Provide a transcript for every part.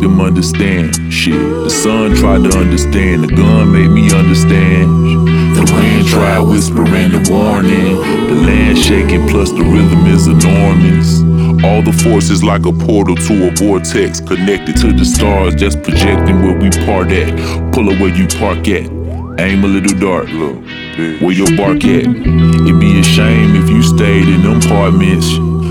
them understand. Shit, the sun tried to understand, the gun made me understand. The wind tried whispering the warning, the land shaking plus the rhythm is enormous. All the forces like a portal to a vortex, connected to the stars, just projecting where we part at. Pull up where you park at, aim a little dark, look, where your bark at. It'd be a shame if you stayed in them apartments.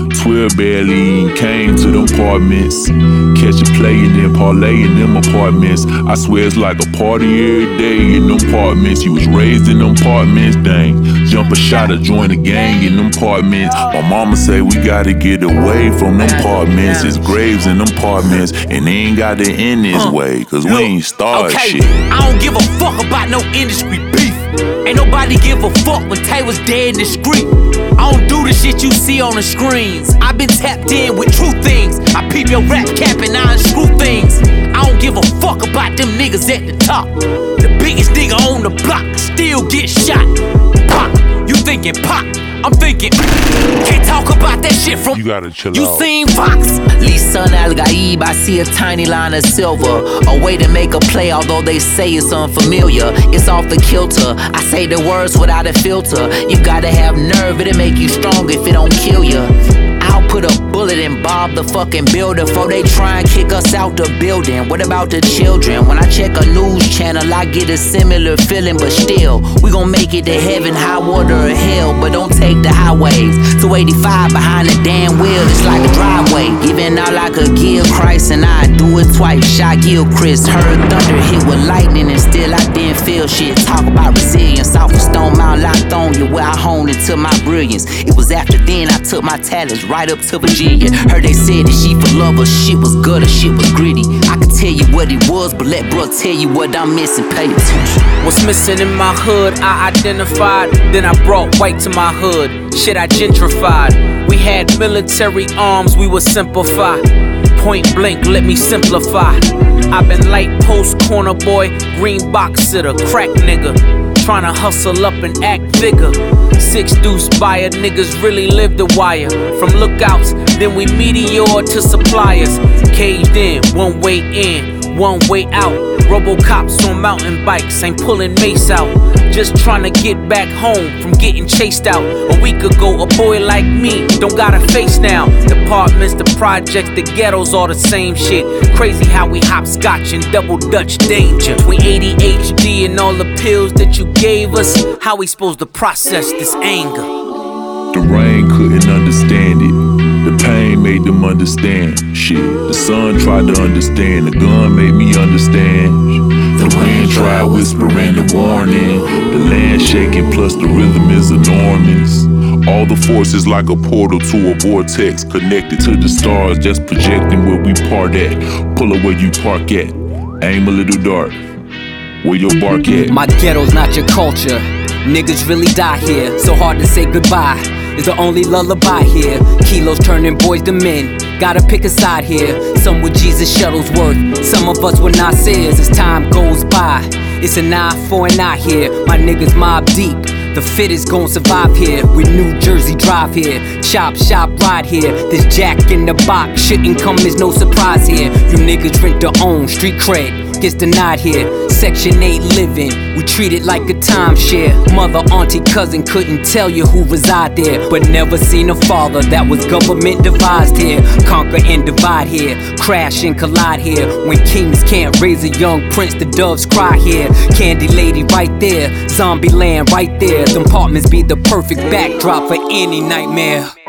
12 barely came to them apartments. Catch a play and then parlay in them apartments. I swear it's like a party every day in them apartments. You was raised in them apartments, dang. Jump a shot or join a gang in them apartments. My mama say we gotta get away from them apartments. It's graves in them apartments, and they ain't got to end this way, cause we ain't started shit. I don't give a fuck about no industry beef. Ain't nobody give a fuck when Tay was dead in the street. I don't do the shit you see on the screens. I been tapped in with true things. I peep your rap cap and I unscrew things. I don't give a fuck about them niggas at the top. The biggest nigga on the block still get shot. Pop, you thinking pop, I'm thinking can't talk about that shit from you gotta chill you out. seen Fox? Lisan Al Gaib, I see a tiny line of silver. A way to make a play, although they say it's unfamiliar. It's off the kilter. I say the words without a filter. You gotta have nerve, it'll make you strong if it don't kill you. I'll put a bullet in Bob the fucking builder before they try and kick us out the building. What about the children? When I check a news channel, I get a similar feeling, but still, we gon' make it to heaven, high water or hell, but don't take the highways. 285 behind the damn wheel, it's like a driveway. Giving out like a give Christ, and I do it twice. Shot Gilchrist, heard thunder hit with lightning, and still I didn't feel shit. Talk about resilience, off of Stone Mount Lithonia, where I honed into my brilliance. It was after then I took my talents right up to Virginia. Heard they said that she for love, shit was gutter, shit was gritty. I can tell you what it was, but let bro tell you what I'm missing. Pay attention. What's missing in my hood, I identified. Then I brought white to my hood. Shit, I gentrified. We had military arms, we would simplify. Point blank, let me simplify. I've been light post, corner boy, green box sitter, crack nigga. Tryna hustle up and act bigger. 6 deuce buyer, niggas really live the wire. From lookouts, then we meteor to suppliers. Caged in, one way in, one way out. Robocops on mountain bikes, ain't pulling mace out. Just tryna get back home from getting chased out. A week ago, a boy like me don't got a face now. The apartments, the projects, the ghettos, all the same shit. Crazy how we hopscotch and double dutch danger. Between ADHD and all the pills that you gave us, how we supposed to process this anger? The rain couldn't understand it. The pain made them understand. Shit, the sun tried to understand, the gun made me understand. The wind tried whispering the warning, the land shaking plus the rhythm is enormous. All the forces like a portal to a vortex, connected to the stars, just projecting where we part at. Pull up where you park at, aim a little dark, where your bark at. My ghetto's not your culture. Niggas really die here, so hard to say goodbye. Is the only lullaby here. Kilos turning boys to men. Gotta pick a side here. Some with Jesus Shuttlesworth, some of us with Nasir's. As time goes by, it's an eye for an eye here. My niggas mob deep. The fittest gon' survive here. We New Jersey drive here. Chop shop ride here. This jack in the box shouldn't come as no surprise here. You niggas rent their own street cred. Gets denied here. Section 8 living, we treat it like a timeshare. Mother, auntie, cousin couldn't tell you who reside there, but never seen a father that was government devised here. Conquer and divide here, crash and collide here. When kings can't raise a young prince, the doves cry here. Candy lady right there, zombie land right there. Them apartments be the perfect backdrop for any nightmare.